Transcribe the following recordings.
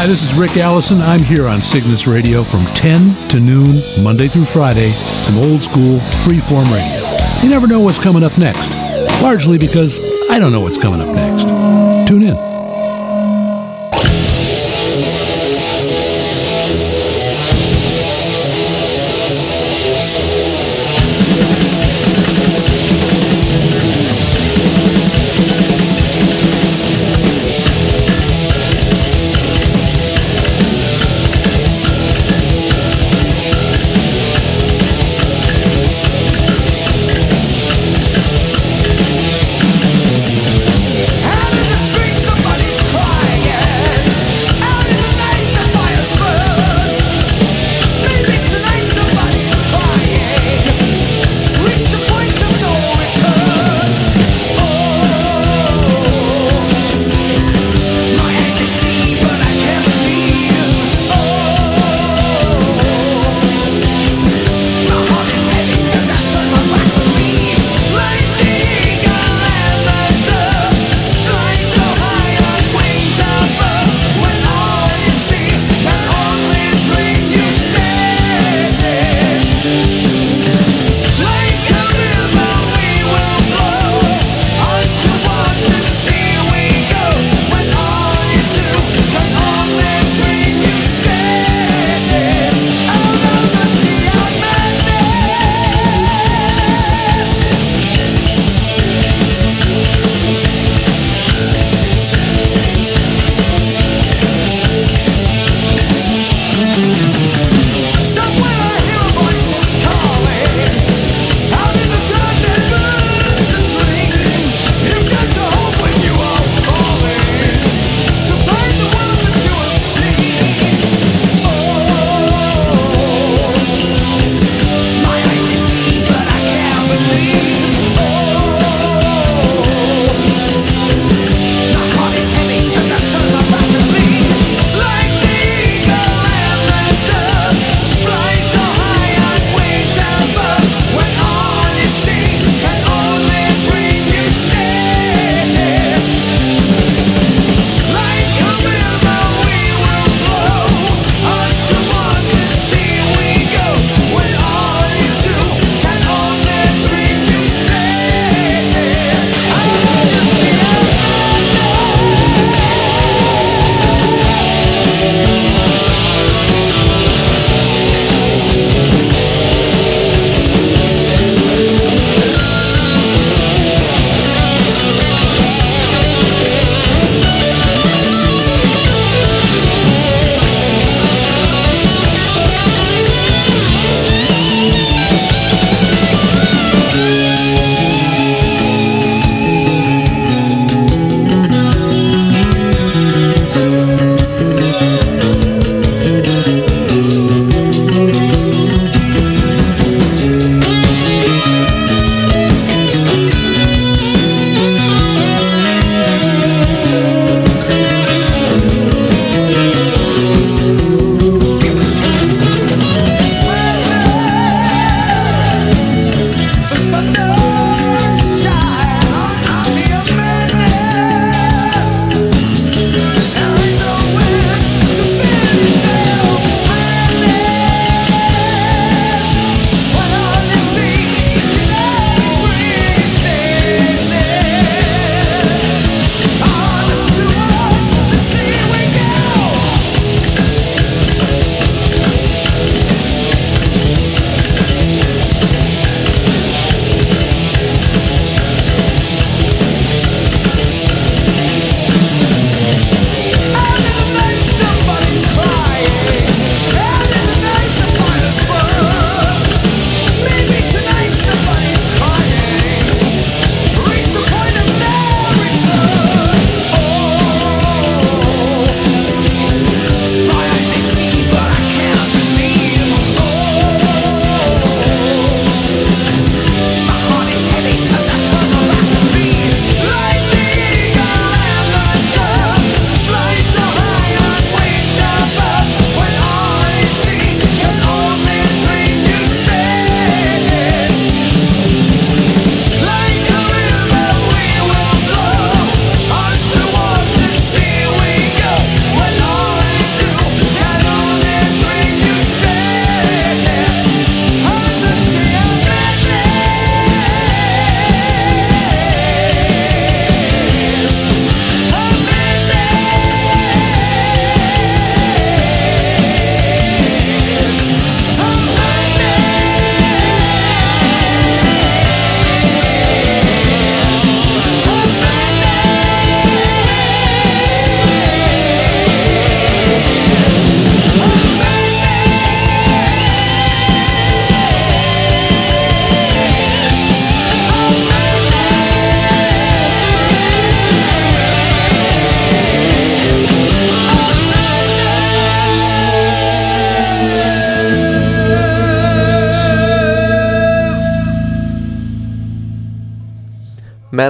Hi, this is Rick Allison. I'm here on Cygnus Radio from 10 to noon, Monday through Friday. Some old school, freeform radio. You never know what's coming up next, largely because I don't know what's coming up next. Tune in.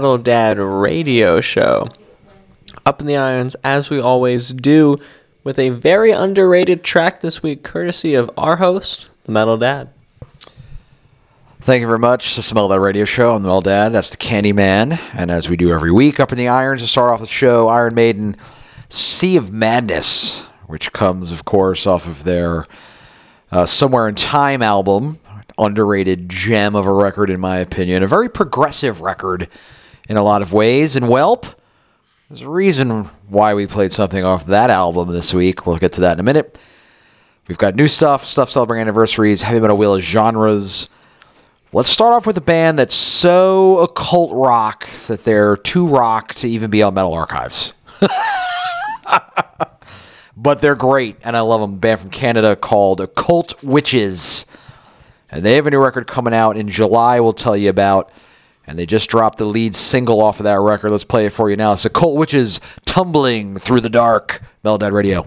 Metal Dad radio show. Up in the irons, as we always do, with a very underrated track this week, courtesy of our host, the Metal Dad. Thank you very much. This is the Metal Dad radio show. I'm the Metal Dad. That's the Candyman. And as we do every week, Up in the Irons, to start off the show, Iron Maiden, Sea of Madness, which comes, of course, off of their Somewhere in Time album. Underrated gem of a record, in my opinion. A very progressive record in a lot of ways. And, welp, there's a reason why we played something off that album this week. We'll get to that in a minute. We've got new stuff celebrating anniversaries, heavy metal wheel genres. Let's start off with a band that's so occult rock that they're too rock to even be on Metal Archives. But they're great, and I love them. A band from Canada called Occult Witches. And they have a new record coming out in July we'll tell you about. And they just dropped the lead single off of that record. Let's play it for you now. It's Occult Witches, Tumbling Through the Dark. Metal Dad Radio.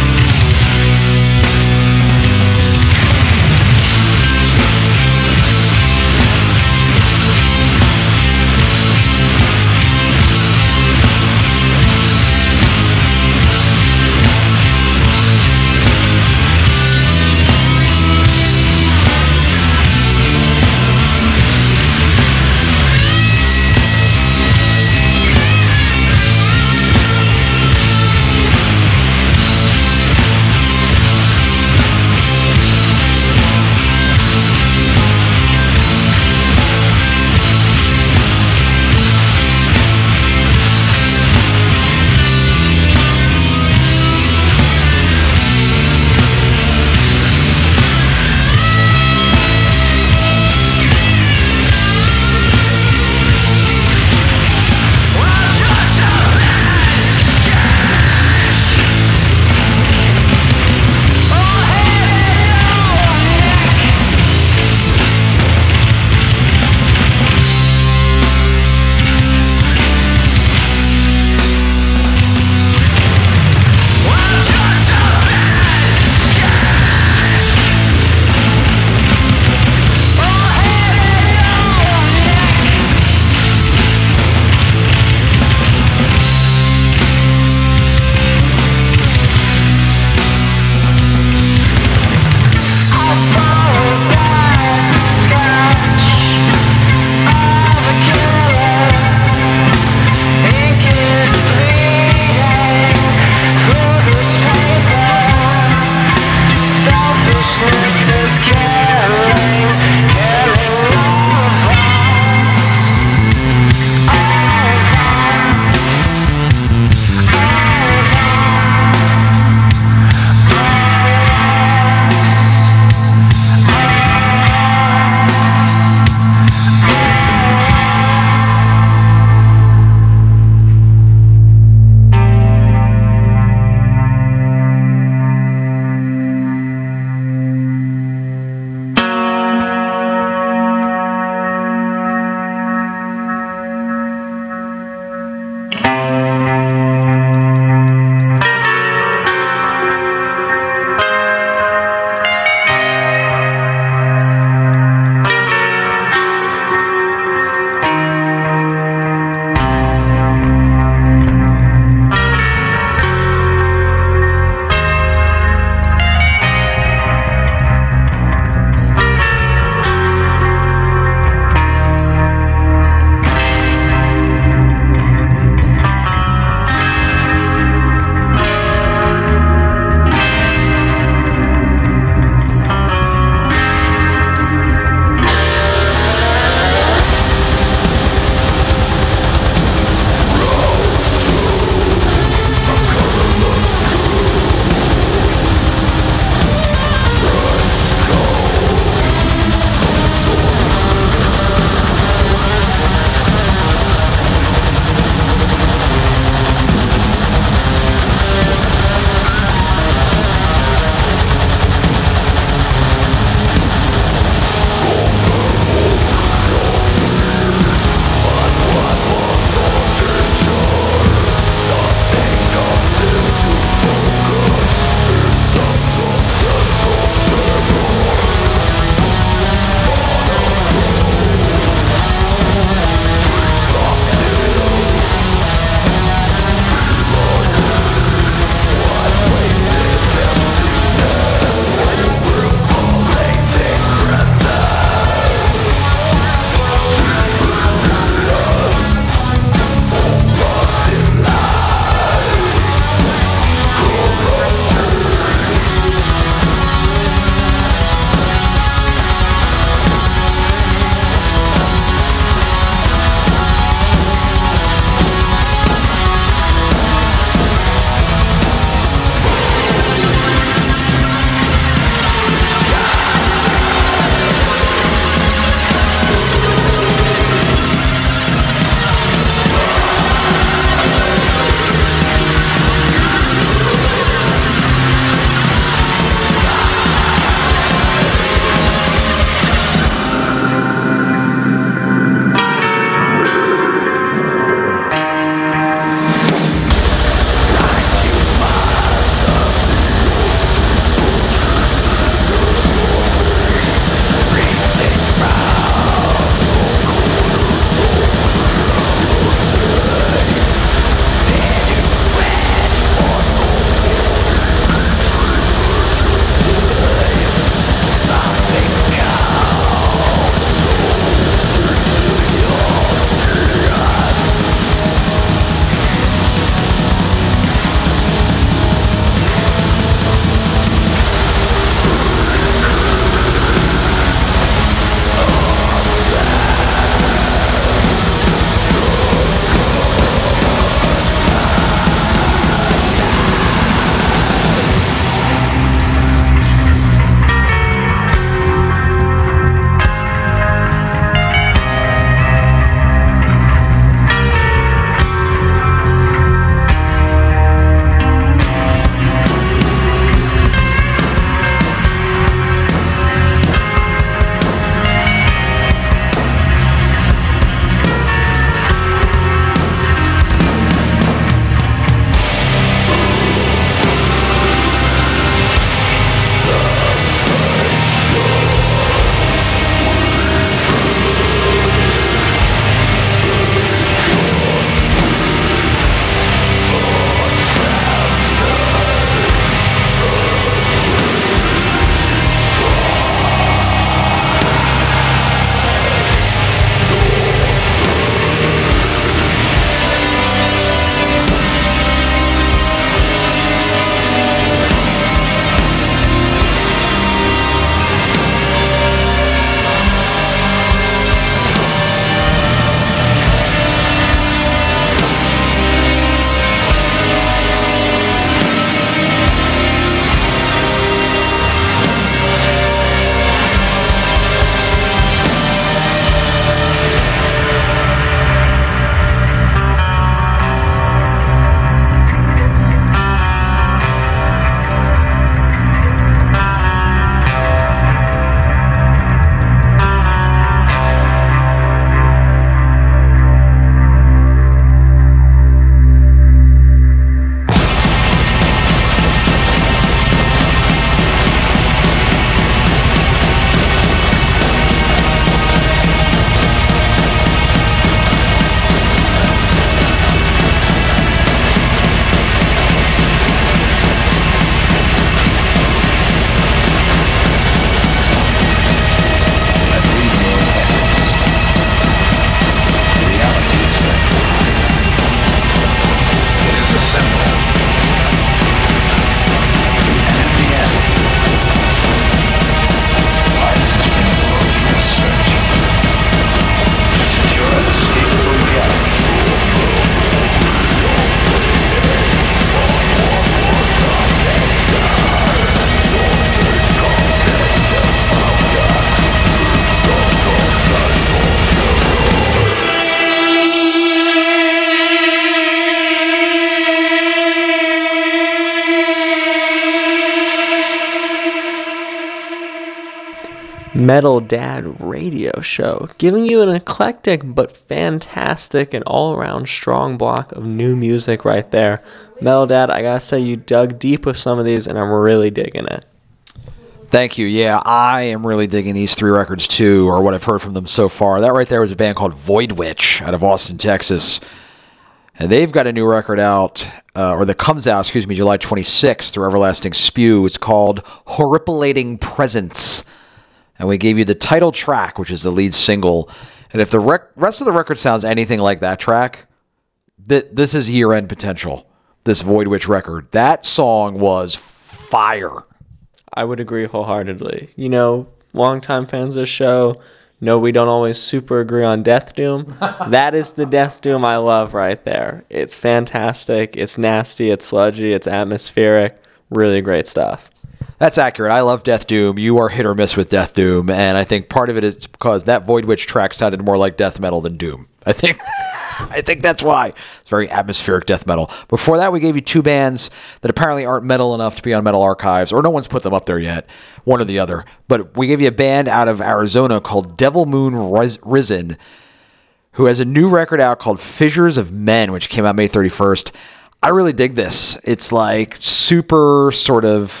Metal Dad radio show, giving you an eclectic but fantastic and all-around strong block of new music right there. Metal Dad, I gotta say, you dug deep with some of these, and I'm really digging it. Thank you. Yeah, I am really digging these 3 records too, or what I've heard from them so far. That right there was a band called Void Witch out of Austin, Texas. And they've got a new record out, or that comes out, July 26th through Everlasting Spew. It's called Horripilating Presence. And we gave you the title track, which is the lead single. And if the rest of the record sounds anything like that track, this is year-end potential, this Void Witch record. That song was fire. I would agree wholeheartedly. You know, longtime fans of the show know we don't always super agree on Death Doom. That is the Death Doom I love right there. It's fantastic. It's nasty. It's sludgy. It's atmospheric. Really great stuff. That's accurate. I love Death Doom. You are hit or miss with Death Doom, and I think part of it is because that Void Witch track sounded more like death metal than Doom. I think that's why. It's very atmospheric death metal. Before that, we gave you 2 bands that apparently aren't metal enough to be on Metal Archives, or no one's put them up there yet, one or the other. But we gave you a band out of Arizona called Devil Moon Risen, who has a new record out called Fissures of Men, which came out May 31st. I really dig this. It's like super sort of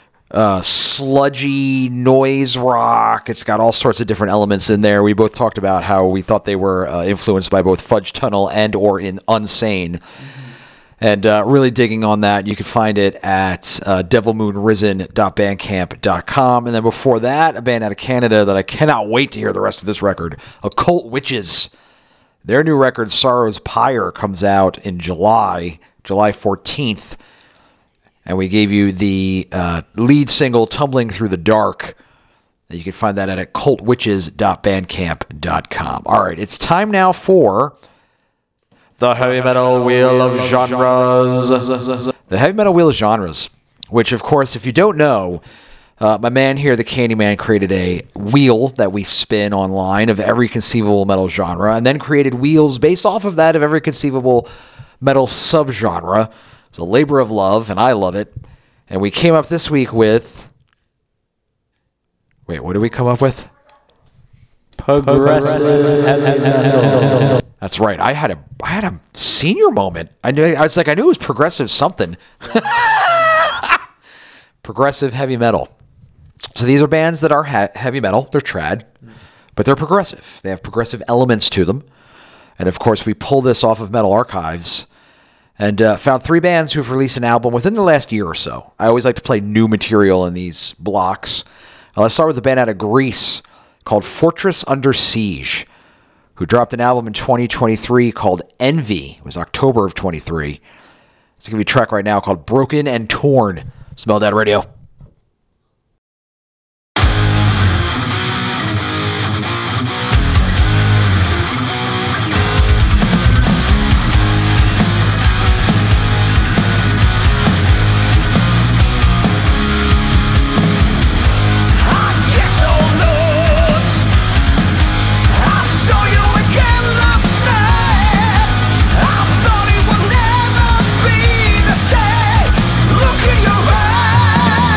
sludgy noise rock. It's got all sorts of different elements in there. We both talked about how we thought they were influenced by both Fudge Tunnel and or in Unsane. And really digging on that. You can find it at devilmoonrisen.bandcamp.com. And then before that, a band out of Canada that I cannot wait to hear the rest of this record, Occult Witches. Their new record, Sorrow's Pyre, comes out in July 14th. And we gave you the lead single, Tumbling Through the Dark. You can find that at occultwitches.bandcamp.com. All right, it's time now for the Heavy Metal Wheel of Genres. The Heavy Metal Wheel of Genres, which, of course, if you don't know, my man here, the Candyman, created a wheel that we spin online of every conceivable metal genre, and then created wheels based off of that of every conceivable metal subgenre. It's a labor of love, and I love it. And we came up this week with... Wait, what did we come up with? Progressive heavy metal. That's right. I had a senior moment. I knew it was progressive something. Progressive heavy metal. So these are bands that are heavy metal. They're trad, but they're progressive. They have progressive elements to them. And of course, we pull this off of Metal Archives. And found 3 bands who've released an album within the last year or so. I always like to play new material in these blocks. Let's start with a band out of Greece called Fortress Under Siege, who dropped an album in 2023 called Envy. It was October of 23. Let's give you a track right now called Broken and Torn. Smell That Radio. Look in your eyes.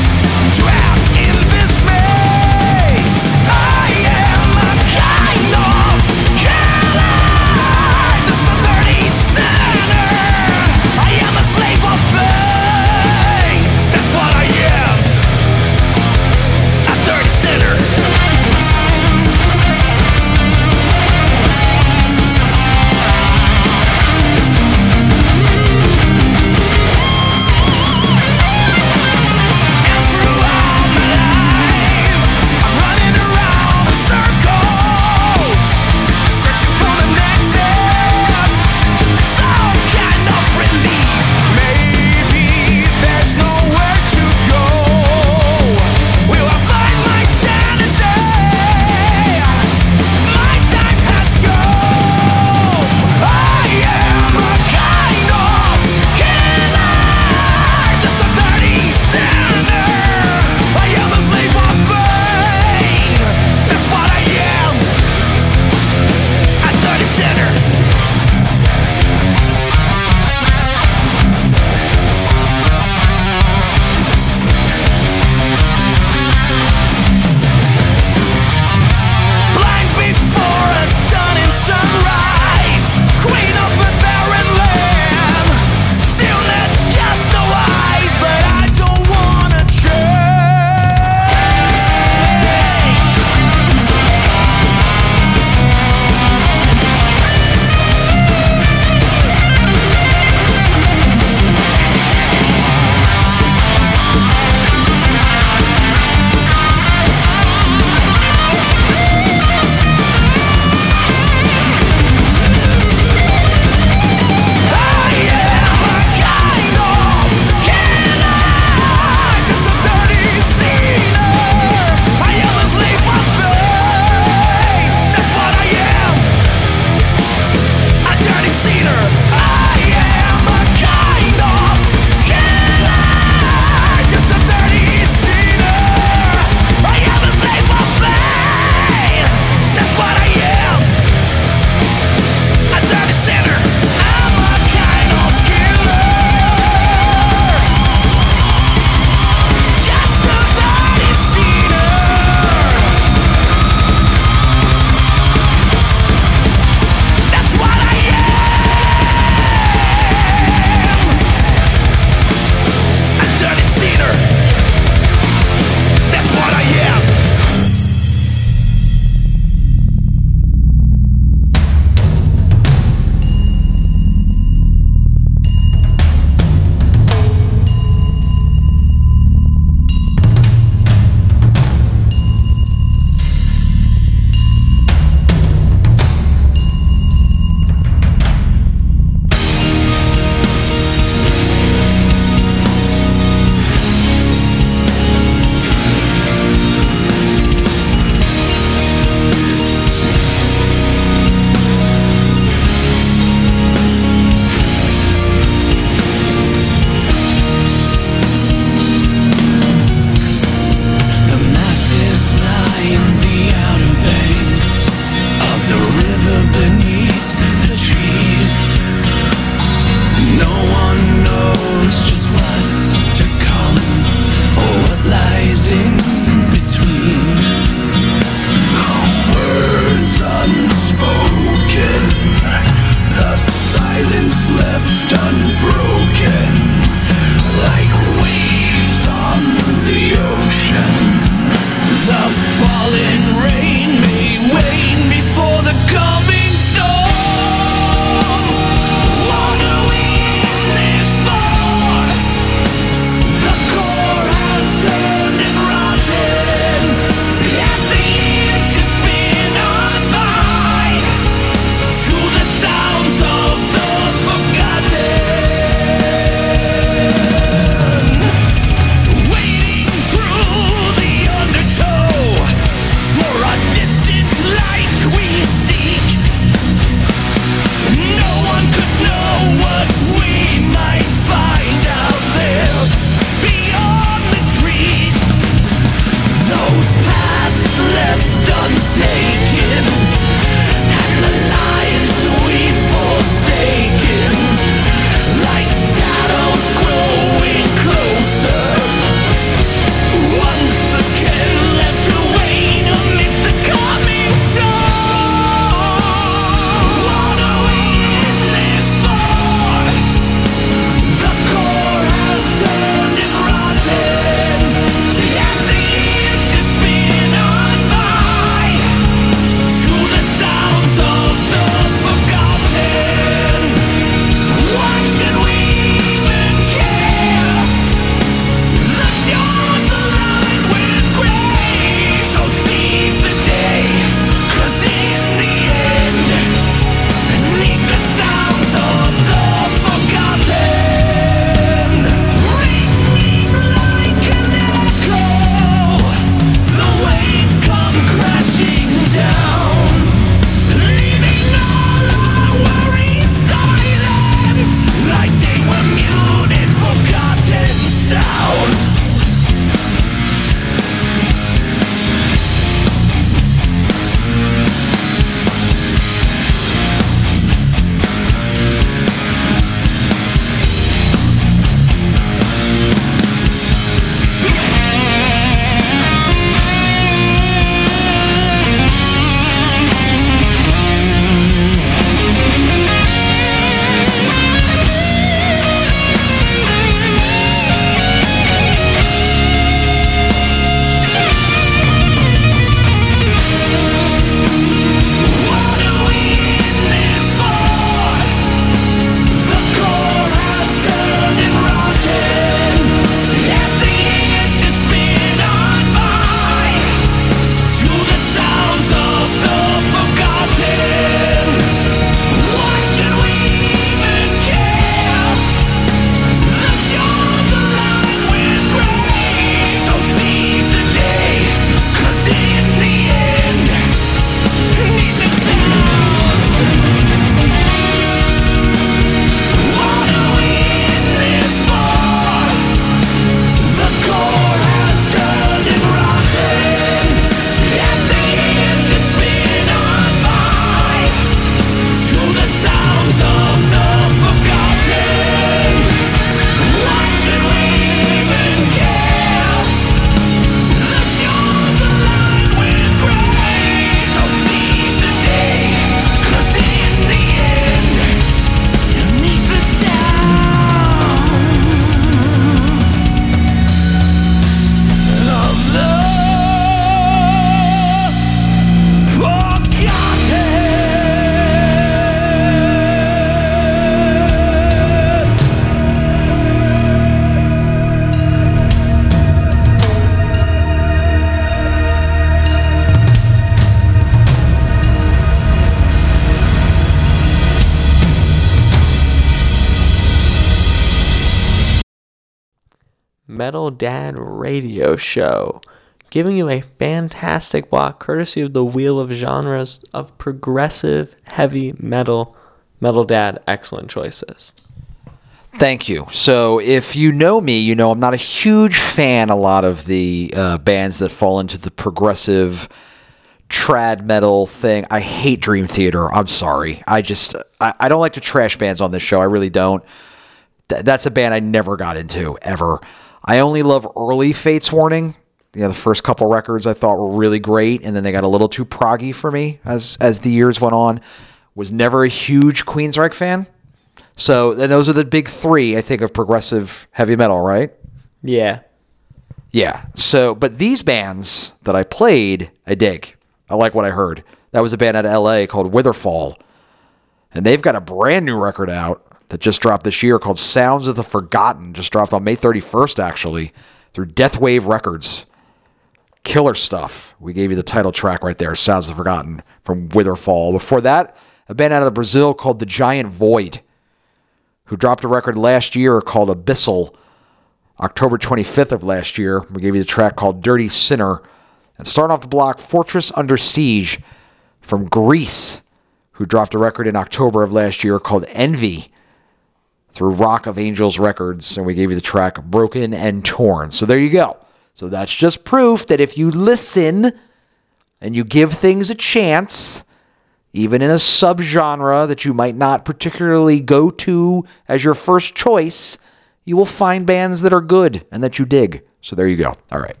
Metal Dad Radio Show, giving you a fantastic block courtesy of the Wheel of Genres of progressive heavy metal. Metal Dad, excellent choices. Thank you. So if you know me, you know I'm not a huge fan of a lot of the bands that fall into the progressive trad metal thing. I hate Dream Theater. I'm sorry. I don't like to trash bands on this show. I really don't. That's a band I never got into, ever. I only love early Fates Warning. The first couple records I thought were really great, and then they got a little too proggy for me as the years went on. Was never a huge Queensryche fan. So, and those are the big three, I think, of progressive heavy metal, right? Yeah. Yeah. So, but these bands that I played, I dig. I like what I heard. That was a band out of LA called Witherfall. And they've got a brand new record out that just dropped this year called Sounds of the Forgotten. Just dropped on May 31st, actually, through Deathwave Records. Killer stuff. We gave you the title track right there, Sounds of the Forgotten, from Witherfall. Before that, a band out of Brazil called The Giant Void, who dropped a record last year called Abyssal, October 25th of last year. We gave you the track called Dirty Sinner. And starting off the block, Fortress Under Siege from Greece, who dropped a record in October of last year called Envy through Rock of Angels Records. And we gave you the track Broken and Torn. So there you go. So that's just proof that if you listen and you give things a chance, even in a subgenre that you might not particularly go to as your first choice, you will find bands that are good and that you dig. So there you go. All right.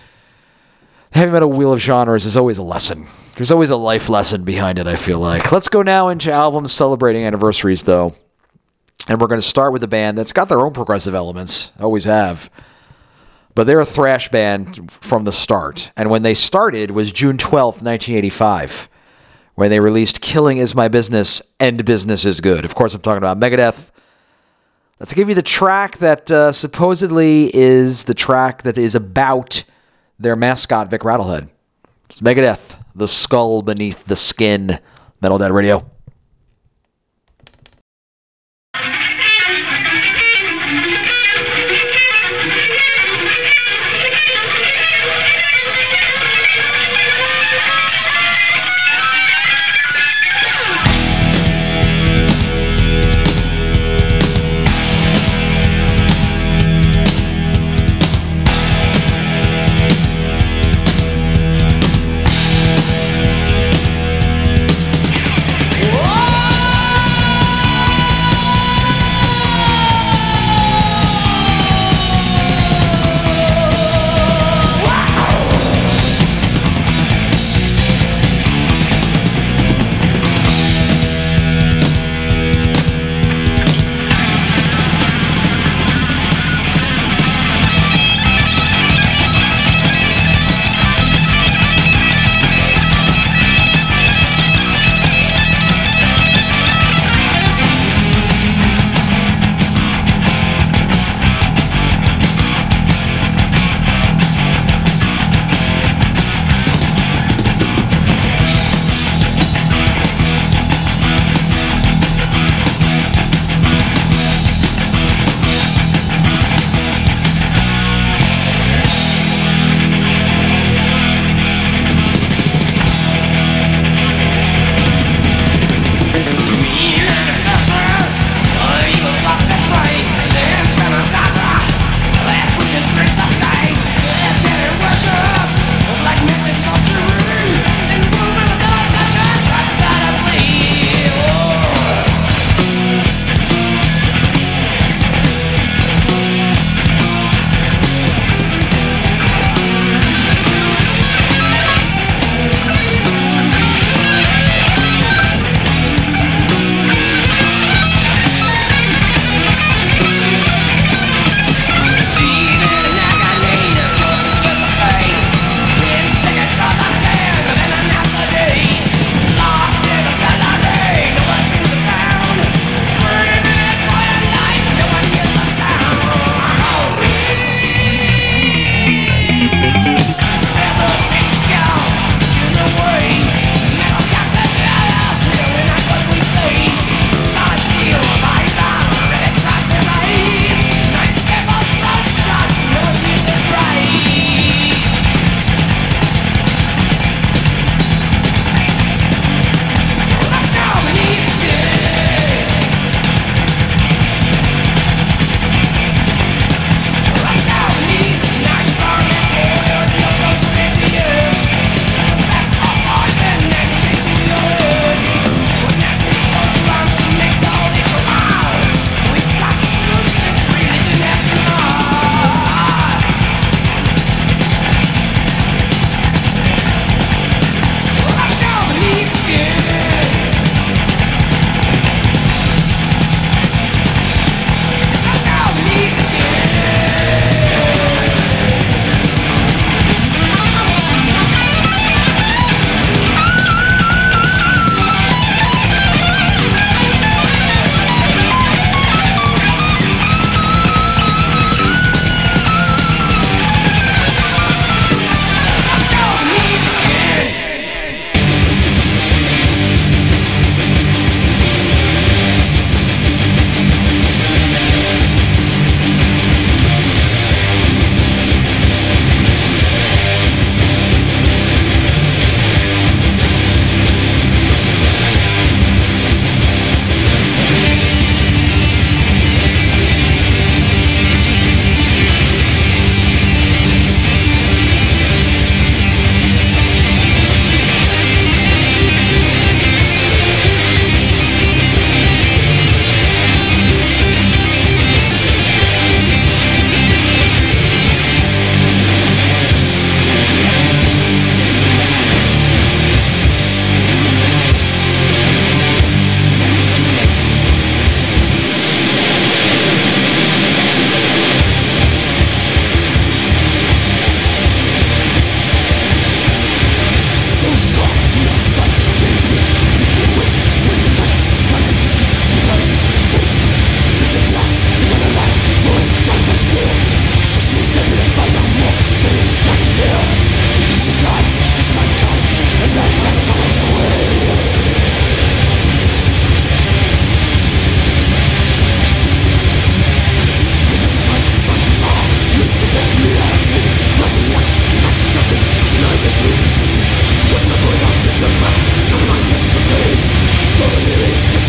Heavy Metal Wheel of Genres is always a lesson. There's always a life lesson behind it, I feel like. Let's go now into albums celebrating anniversaries, though. And we're going to start with a band that's got their own progressive elements. Always have. But they're a thrash band from the start. And when they started was June 12th, 1985. When they released Killing Is My Business, End Business Is Good. Of course, I'm talking about Megadeth. Let's give you the track that supposedly is the track that is about their mascot, Vic Rattlehead. It's Megadeth, The Skull Beneath the Skin. Metal Dad Radio. Whoa.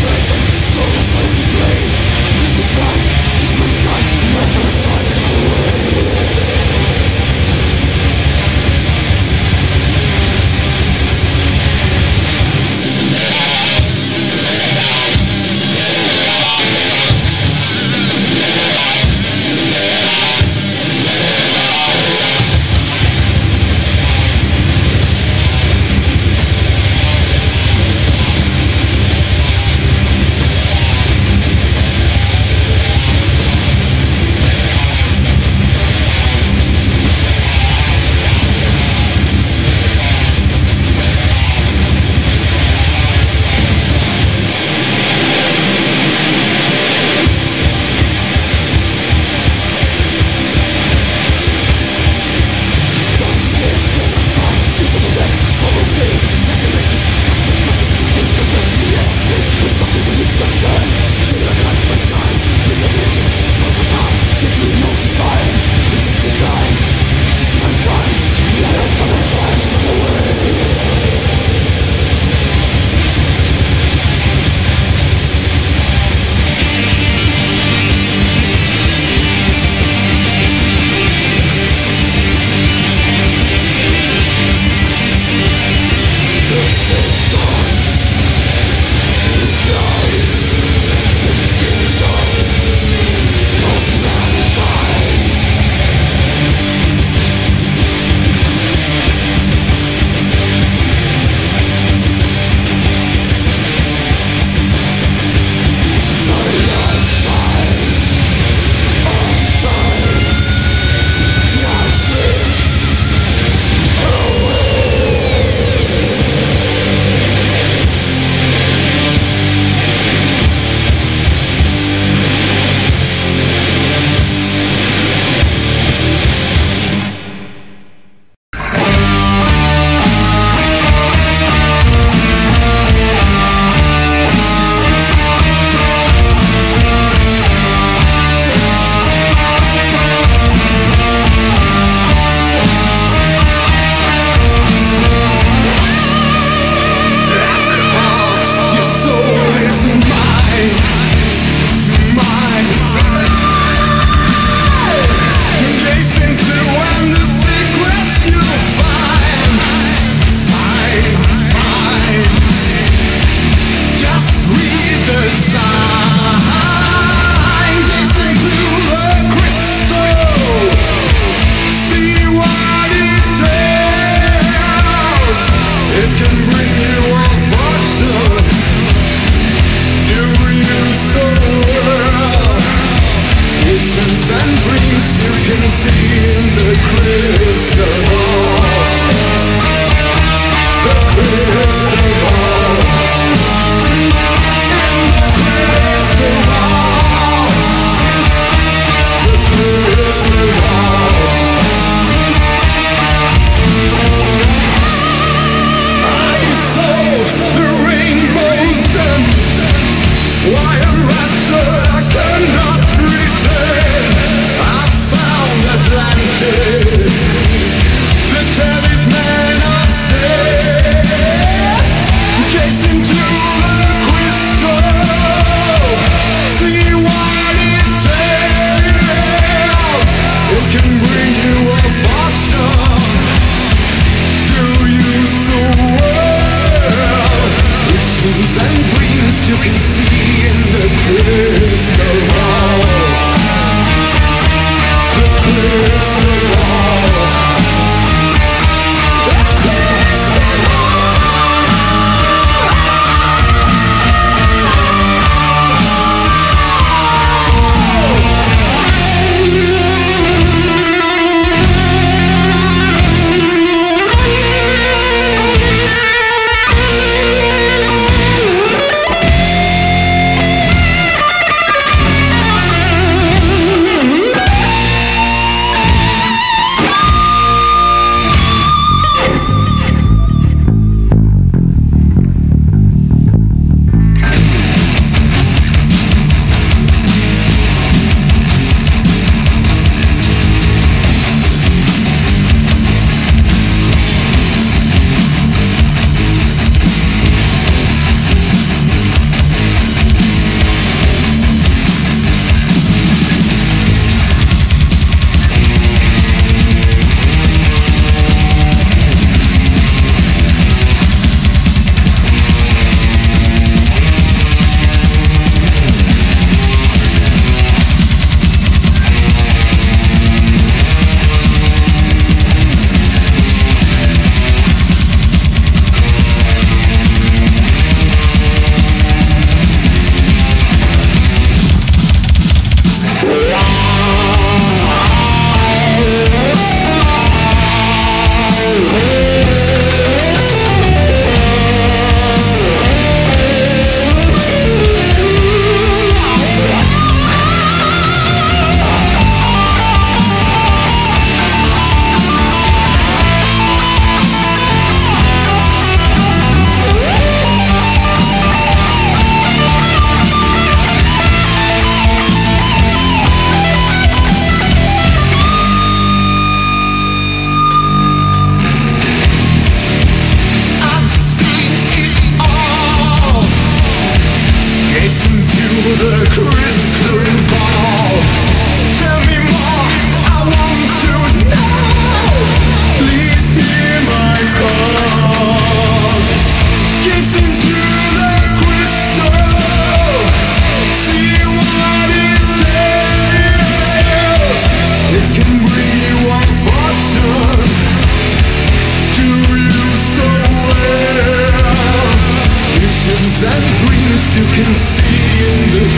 The talisman of sin.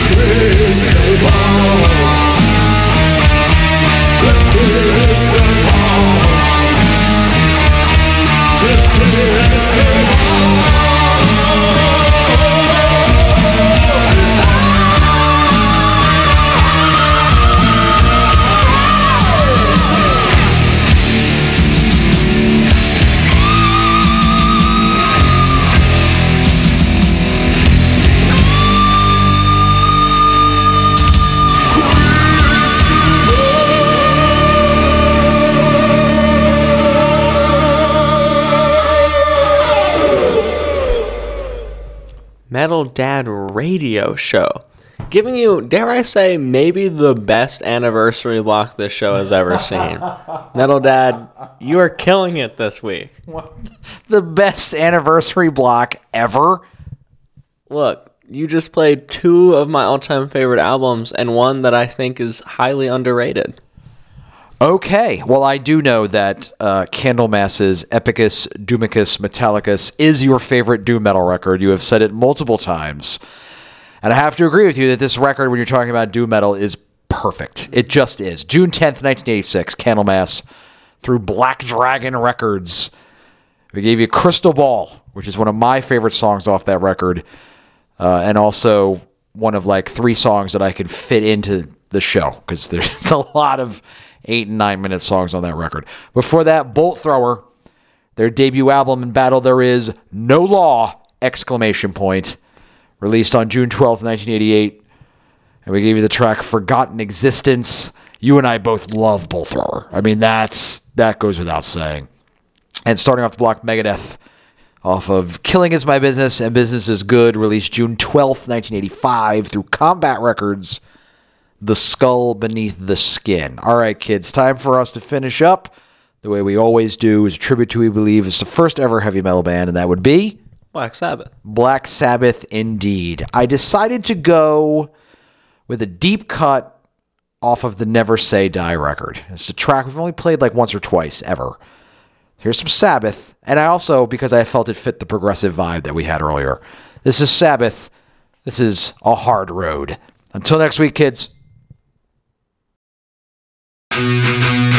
Metal Dad Radio Show. Giving you, dare I say, maybe the best anniversary block this show has ever seen. Metal Dad, you are killing it this week. The best anniversary block ever? Look, you just played two of my all-time favorite albums and one that I think is highly underrated. Okay, well, I do know that Candlemass's Epicus Doomicus Metallicus is your favorite doom metal record. You have said it multiple times. And I have to agree with you that this record, when you're talking about doom metal, is perfect. It just is. June 10th, 1986, Candlemass through Black Dragon Records. We gave you Crystal Ball, which is one of my favorite songs off that record, and also one of like 3 songs that I could fit into the show, because there's a lot of 8 and 9 minute songs on that record. Before that, Bolt Thrower, their debut album, In Battle There Is No Law! Released on June 12th, 1988. And we gave you the track Forgotten Existence. You and I both love Bolt Thrower. I mean, that goes without saying. And starting off the block, Megadeth, off of Killing Is My Business and Business Is Good, released June 12th, 1985 through Combat Records, The Skull Beneath the Skin. All right, kids, time for us to finish up the way we always do, is a tribute to, we believe, is the first ever heavy metal band, and that would be Black Sabbath. Black Sabbath, indeed. I decided to go with a deep cut off of the Never Say Die record. It's a track we've only played like once or twice ever. Here's some Sabbath, and I also, because I felt it fit the progressive vibe that we had earlier. This is Sabbath. This is A Hard Road. Until next week, kids.